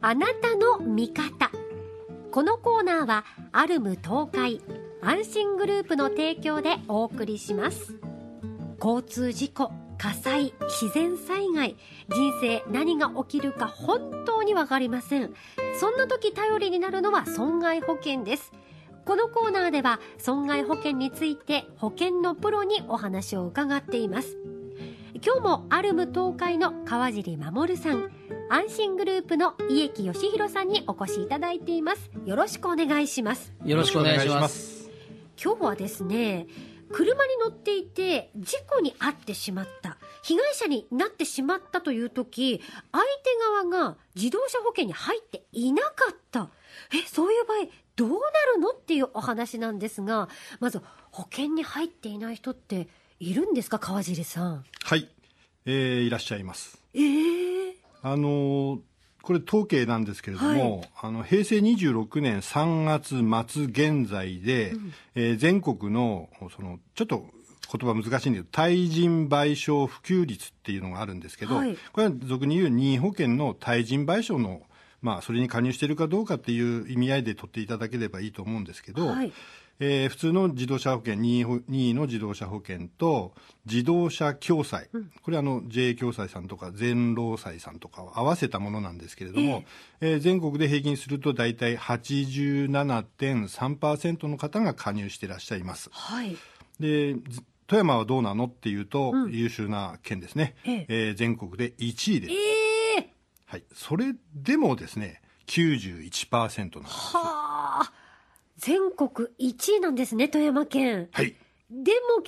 あなたの味方。このコーナーはアルム東海安心グループの提供でお送りします。交通事故、火災、自然災害、人生何が起きるか本当にわかりません。そんな時頼りになるのは損害保険です。このコーナーでは損害保険について保険のプロにお話を伺っています。今日もアルム東海の川尻守さん、安心グループの家木義弘さんにお越しいただいています。よろしくお願いします。 よろしくお願いします。 今日はですね、車に乗っていて事故に遭ってしまった、被害者になってしまったという時、相手側が自動車保険に入っていなかった、そういう場合どうなるのっていうお話なんですが、まず保険に入っていない人っているんですか、川尻さん。 はい、いらっしゃいます。これ統計なんですけれども、平成26年3月末現在で、全国のちょっと言葉難しいんだけど、対人賠償普及率っていうのがあるんですけど、これは俗に言う任意保険の対人賠償の、それに加入しているかどうかっていう意味合いで取っていただければいいと思うんですけど、普通の自動車保険、任意の自動車保険と自動車共済、これはJA 共済さんとか全労災さんとかを合わせたものなんですけれども、全国で平均すると大体 87.3% の方が加入していらっしゃいます。で、富山はどうなのっていうと、優秀な県ですね、全国で1位です。それでもですね 91% なんです。 全国1位なんですね、富山県。でも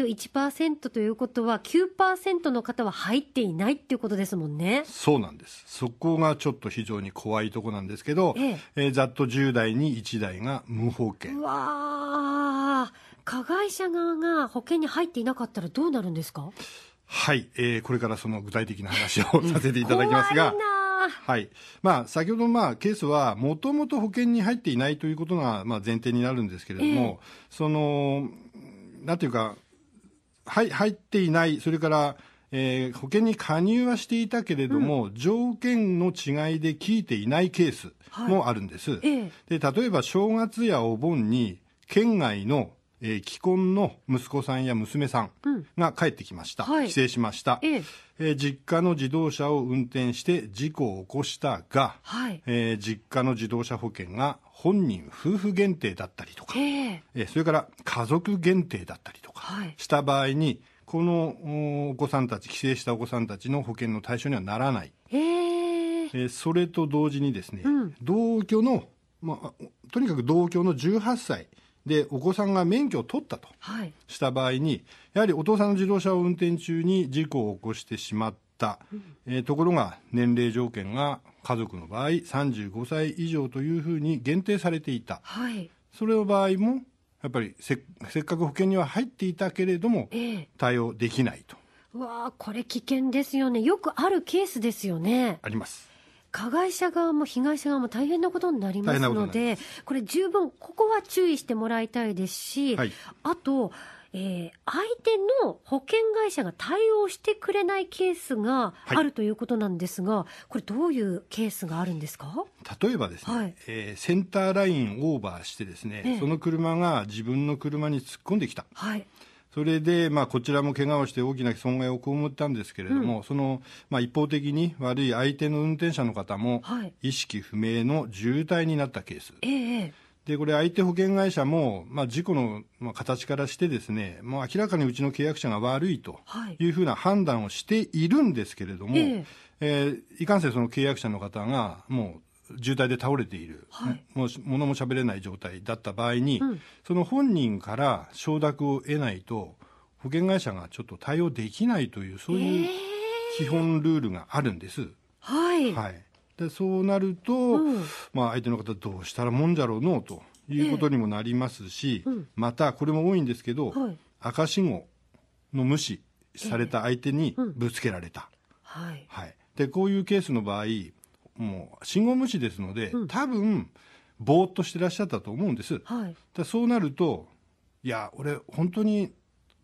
91% ということは 9% の方は入っていないっていうことですもんね。 そうなんです。そこがちょっと非常に怖いところなんですけど、ざっと10台に1台が無保険。 加害者側が保険に入っていなかったらどうなるんですか？ これからその具体的な話をさせていただきますが、先ほどのケースはもともと保険に入っていないということが前提になるんですけれども、なんていうか、入っていない、それから、保険に加入はしていたけれども、条件の違いで効いていないケースもあるんです。で、例えば正月やお盆に県外の既婚の息子さんや娘さんが帰ってきました、帰省しました、実家の自動車を運転して事故を起こしたが、実家の自動車保険が本人夫婦限定だったりとか、それから家族限定だったりとかした場合に、このお子さんたち、帰省したお子さんたちの保険の対象にはならない。それと同時にですね、同居の、とにかく同居の18歳でお子さんが免許を取ったとした場合に、やはりお父さんの自動車を運転中に事故を起こしてしまった、ところが年齢条件が家族の場合35歳以上というふうに限定されていた、それの場合もやっぱりせっかく保険には入っていたけれども、対応できないと。 これ危険ですよね。よくあるケースですよね。 あります。 加害者側も被害者側も大変なことになりますので、これ十分ここは注意してもらいたいですし、あと、相手の保険会社が対応してくれないケースがあるということなんですが、これどういうケースがあるんですか？ 例えばですね、センターラインオーバーしてですね、その車が自分の車に突っ込んできた。それで、こちらも怪我をして大きな損害を被ったんですけれども、その、一方的に悪い相手の運転者の方も、意識不明の重体になったケース。で、これ相手保険会社も、事故の形からしてですね、もう明らかにうちの契約者が悪いというふうな判断をしているんですけれども、いかんせんその契約者の方がもう渋滞で倒れている、もう物も喋れない状態だった場合に、その本人から承諾を得ないと保険会社がちょっと対応できないという、そういう基本ルールがあるんです。でそうなると、相手の方どうしたらもんじゃろうのということにもなりますし、またこれも多いんですけど、赤信号の無視された相手にぶつけられた、でこういうケースの場合、もう信号無視ですので、多分ぼーっとしてらっしゃったと思うんです。でそうなると、いや俺本当に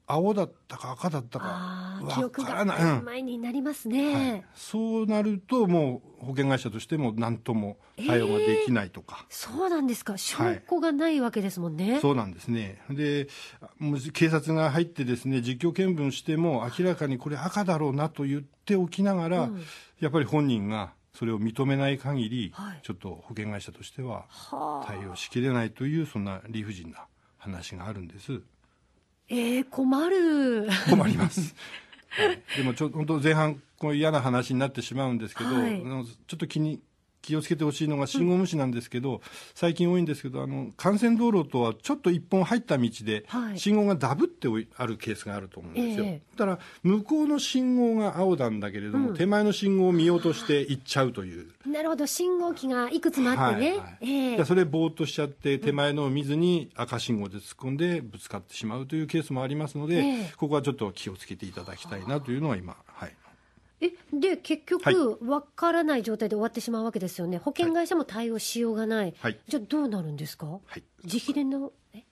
青だったか赤だったか記憶が曖昧になりますね、 はい、そうなるともう保険会社としても何とも対応ができないとか、 そうなんですか。証拠がないわけですもんね、 そうなんですね。で警察が入ってですね実況見分しても明らかにこれ赤だろうなと言っておきながら、やっぱり本人がそれを認めない限り、ちょっと保険会社としては対応しきれないというそんな理不尽な話があるんです。 困ります、でも本当前半こう嫌な話になってしまうんですけど、ちょっと気をつけてほしいのが信号無視なんですけど、最近多いんですけど幹線道路とはちょっと一本入った道で、信号がダブってあるケースがあると思うんですよ、だから向こうの信号が青なんだけれども、手前の信号を見ようとして行っちゃうという。 なるほど、信号機がいくつもあってね、 それぼーっとしちゃって手前のを見ずに赤信号で突っ込んでぶつかってしまうというケースもありますので、ここはちょっと気をつけていただきたいなというのは今、 で結局分からない状態で終わってしまうわけですよね。保険会社も対応しようがない、じゃあどうなるんですか、自費での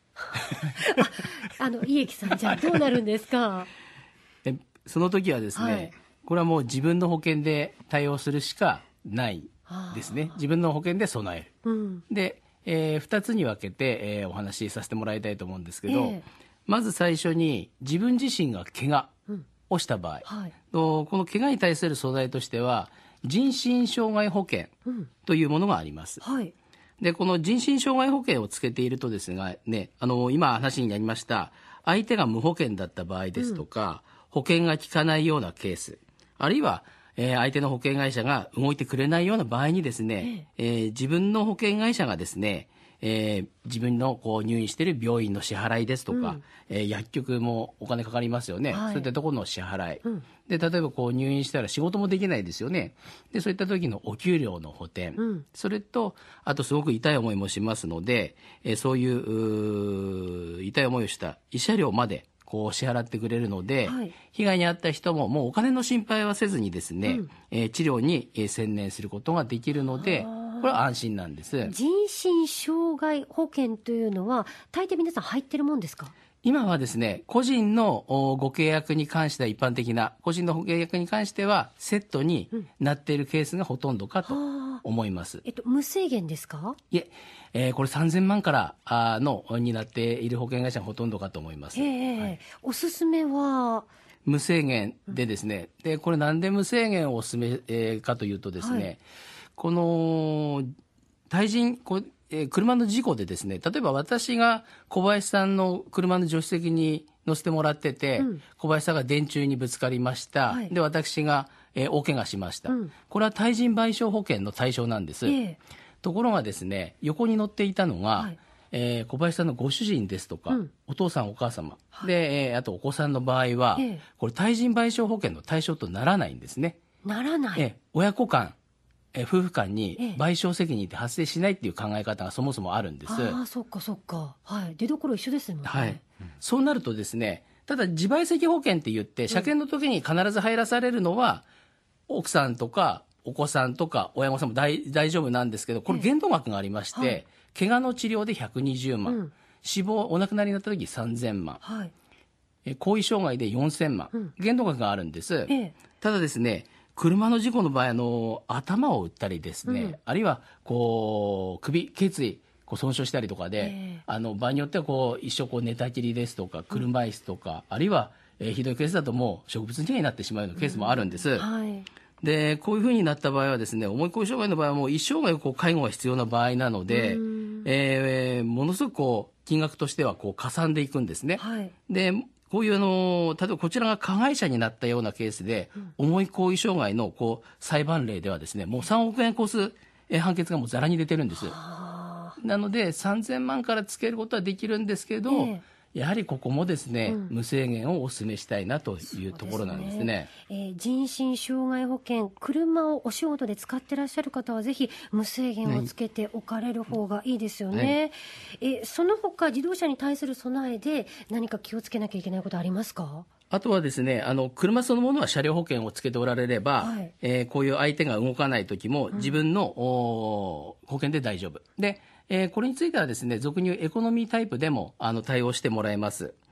家木さん、じゃあどうなるんですか。 その時はですね、これはもう自分の保険で対応するしかないですね。自分の保険で備える、で、2つに分けて、お話しさせてもらいたいと思うんですけど、まず最初に自分自身が怪我をした場合、この怪我に対する素材としては人身障害保険というものがあります、でこの人身障害保険をつけているとですが、今話になりました相手が無保険だった場合ですとか、保険が効かないようなケース、あるいは相手の保険会社が動いてくれないような場合にですね、自分の保険会社がですね、自分の入院している病院の支払いですとか、薬局もお金かかりますよね、そういったところの支払い、で例えば入院したら仕事もできないですよね。でそういった時のお給料の補填、それとあとすごく痛い思いもしますので、そういう痛い思いをした慰謝料まで支払ってくれるので、被害に遭った人ももうお金の心配はせずにですね、治療に専念することができるので、これは安心なんです。 人身障害保険というのは大抵皆さん入ってるもんですか。 今はですね、個人のご契約に関しては一般的な個人の契約に関してはセットになっているケースがほとんどかと思います、 無制限ですか。 いえ、これ3000万からになっている保険会社がほとんどかと思います、 おすすめは無制限でですね、でこれなんで無制限をおすすめ、かというとですね、この対人車の事故でですね、例えば私が小林さんの車の助手席に乗せてもらってて、小林さんが電柱にぶつかりました、で私が、大怪我しました、これは対人賠償保険の対象なんです、ところがですね、横に乗っていたのが、小林さんのご主人ですとか、お父さんお母様、で、あとお子さんの場合は、これ対人賠償保険の対象とならないんですね。 ならない、 親子間夫婦間に賠償責任って発生しないっていう考え方がそもそもあるんです。 そっかそっか、出所一緒ですもんね、 そうなるとですね、ただ自賠責保険って言って車検の時に必ず入らされるのは、奥さんとかお子さんとか親御さんも大丈夫なんですけど、これ限度額がありまして、怪我の治療で120万、死亡お亡くなりになった時3000万、後遺障害で4000万、限度額があるんです、ただですね、車の事故の場合頭を打ったりですね、あるいは首頸椎損傷したりとかで、場合によっては一生寝たきりですとか車椅子とか、あるいは、ひどいケースだともう植物人になってしまうようなケースもあるんです、でこういうふうになった場合はですね、重い後遺障害の場合はもう一生涯介護が必要な場合なので、ものすごく金額としてはかさんでいくんですね、でこういう例えばこちらが加害者になったようなケースで、重い後遺障害の裁判例ではですね、もう3億円超す判決がもうざらに出てるんです。なので3000万からつけることはできるんですけど、やはりここもですね、無制限をお勧めしたいなというところなんですね。 人身障害保険、車をお仕事で使ってらっしゃる方はぜひ無制限をつけておかれる方がいいですよね、その他自動車に対する備えで何か気をつけなきゃいけないことありますか。 あとはですね、車そのものは車両保険をつけておられれば、こういう相手が動かない時も自分の保険で大丈夫で、これについてはですね、俗に言うエコノミータイプでも対応してもらえます。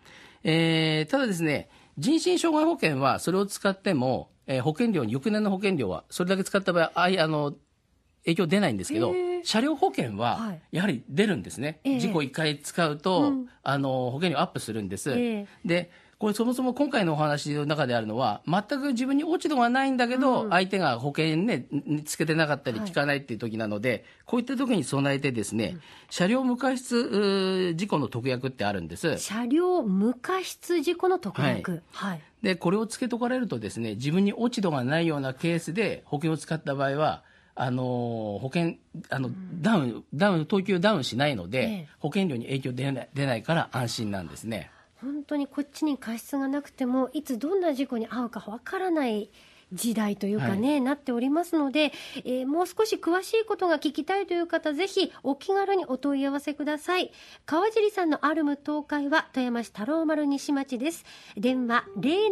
ただですね、人身障害保険はそれを使っても、保険料に、翌年の保険料はそれだけ使った場合、影響出ないんですけど、車両保険はやはり出るんですね。事故1回使うと、保険料アップするんです。で、これそもそも今回のお話の中であるのは、全く自分に落ち度がないんだけど、相手が保険ね、つけてなかったり効かないっていう時なので、こういった時に備えてですね、車両無過失事故の特約ってあるんです。 車両無過失事故の特約。 で、これをつけとかれるとですね、自分に落ち度がないようなケースで保険を使った場合は、保険、等級ダウンしないので、保険料に影響出ないから安心なんですね。 本当にこっちに過失がなくても、いつどんな事故に遭うかわからない時代というかね、なっておりますので、もう少し詳しいことが聞きたいという方、ぜひお気軽にお問い合わせください。川尻さんのアルム東海は富山市太郎丸西町です。電話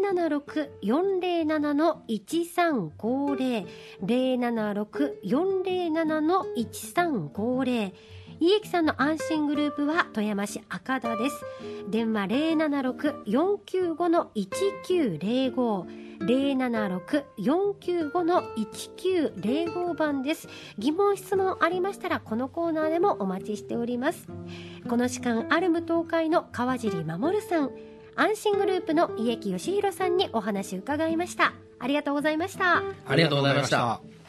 076-407-1350 076-407-1350。井駅さんの安心グループは富山市赤田です。電話 076-495-1905 076-495-1905 番です。疑問質問ありましたらこのコーナーでもお待ちしております。この時間、アルム東海の川尻守さん、安心グループの井駅義弘さんにお話伺いました。ありがとうございました。 ありがとうございました。